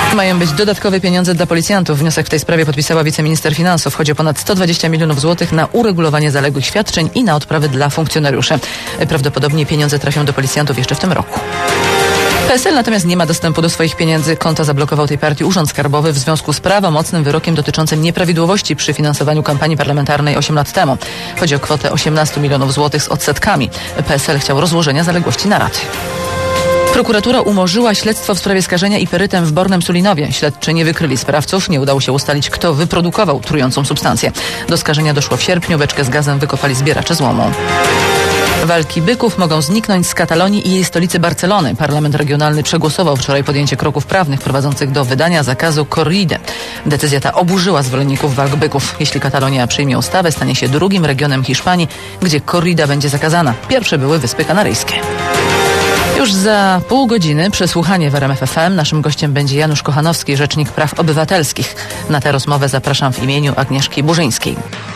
Mają być dodatkowe pieniądze dla policjantów. Wniosek w tej sprawie podpisała wiceminister finansów. Chodzi o ponad 120 milionów złotych na uregulowanie zaległych świadczeń i na odprawy dla funkcjonariuszy. Prawdopodobnie pieniądze trafią do policjantów jeszcze w tym roku. PSL natomiast nie ma dostępu do swoich pieniędzy. Konta zablokował tej partii Urząd Skarbowy w związku z prawomocnym wyrokiem dotyczącym nieprawidłowości przy finansowaniu kampanii parlamentarnej 8 lat temu. Chodzi o kwotę 18 milionów złotych z odsetkami. PSL chciał rozłożenia zaległości na raty. Prokuratura umorzyła śledztwo w sprawie skażenia iperytem w Bornem Sulinowie. Śledczy nie wykryli sprawców, nie udało się ustalić, kto wyprodukował trującą substancję. Do skażenia doszło w sierpniu, beczkę z gazem wykopali zbieracze złomu. Walki byków mogą zniknąć z Katalonii i jej stolicy Barcelony. Parlament regionalny przegłosował wczoraj podjęcie kroków prawnych prowadzących do wydania zakazu corride. Decyzja ta oburzyła zwolenników walk byków. Jeśli Katalonia przyjmie ustawę, stanie się drugim regionem Hiszpanii, gdzie corrida będzie zakazana. Pierwsze były Wyspy Kanaryjskie. Już za pół godziny przesłuchanie w RMF FM. Naszym gościem będzie Janusz Kochanowski, rzecznik praw obywatelskich. Na tę rozmowę zapraszam w imieniu Agnieszki Burzyńskiej.